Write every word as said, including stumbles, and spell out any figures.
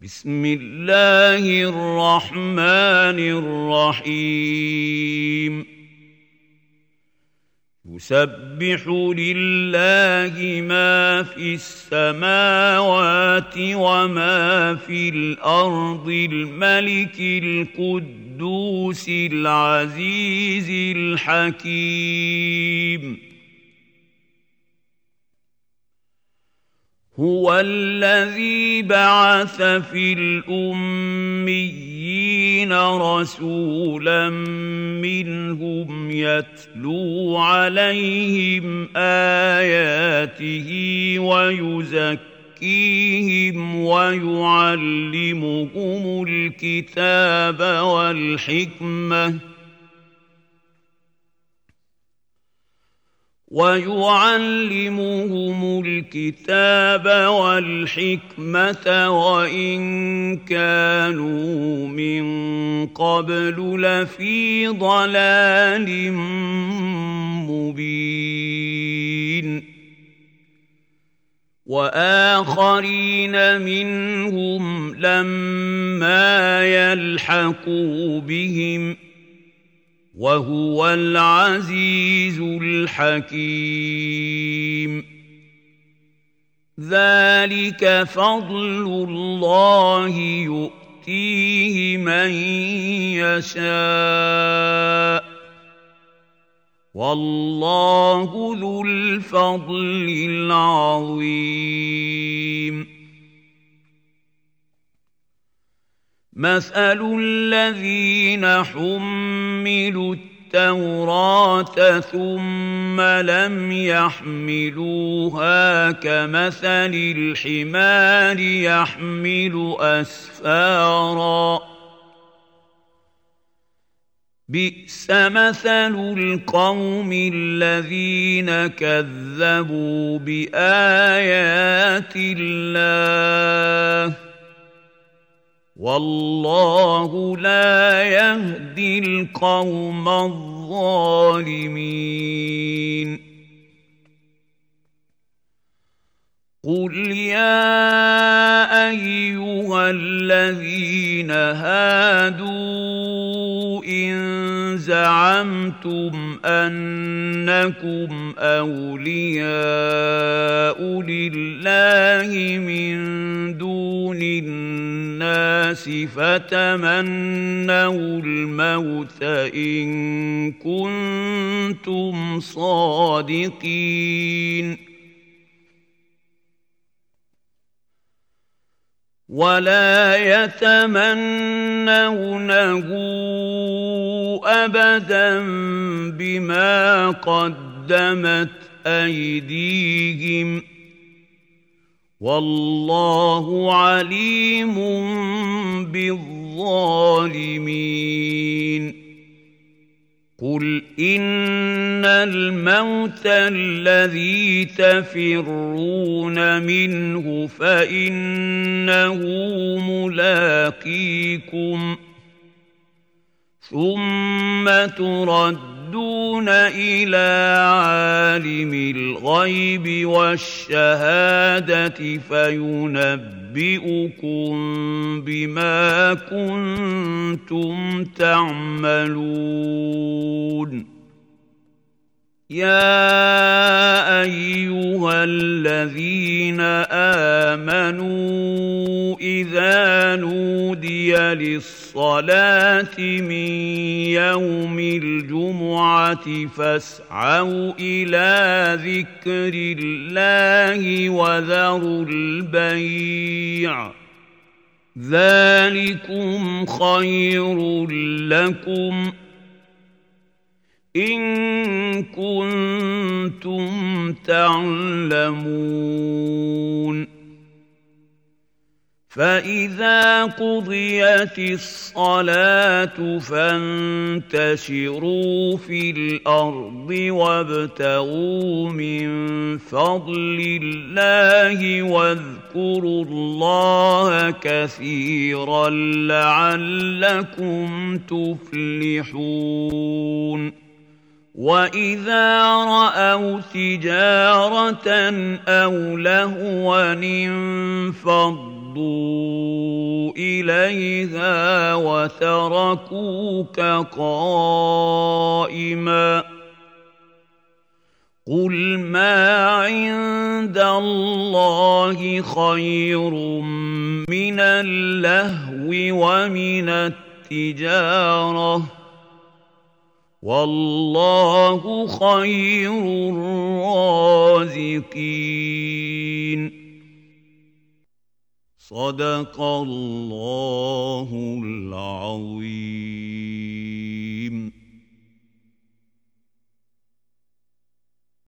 بسم الله الرحمن الرحيم يسبح لله ما في السماوات وما في الأرض الملك القدوس العزيز الحكيم هو الذي بعث في الأميين رسولا منهم يتلو عليهم آياته ويزكيهم ويعلمهم الكتاب والحكمة ويعلمهم الكتاب والحكمة وإن كانوا من قبل لفي ضلال مبين وآخرين منهم لما يلحقوا بهم وهو العزيز الحكيم ذلك فضل الله يؤتيه من يشاء والله ذو الفضل العظيم مثل الذين حملوا التوراة ثم لم يحملوها كمثل الحمار يحمل أسفارا بئس مثل القوم الذين كذبوا بآيات الله والله لا يهدي القوم الظالمين قل يا أيها الذين هادوا إن زعمتم أنكم أولياء لله من دون الناس فتمنوا الموت إن كنتم صادقين ولا يتمنونه أبدا بما قدمت أيديهم والله عليم بالظالمين قل إن الموت الذي تفرون منه فإنه ملاقيكم ثم تردون إلى عالم الغيب والشهادة فينبئكم بما كنتم تعملون يا أيها الذين آمنوا إذا نودي للصلاة من يوم الجمعة فاسعوا إلى ذكر الله وذروا البيع ذلكم خير لكم إن كنتم تعلمون فإذا قضيت الصلاة فانتشروا في الأرض وابتغوا من فضل الله واذكروا الله كثيرا لعلكم تفلحون وَإِذَا رَأَوْا تِجَارَةً أَوْ لَهْوًا انفَضُّوا إليها وتركوك قائما قل ما عند الله خير من اللهو ومن التجارة والله خير الرازقين. صدق الله العظيم.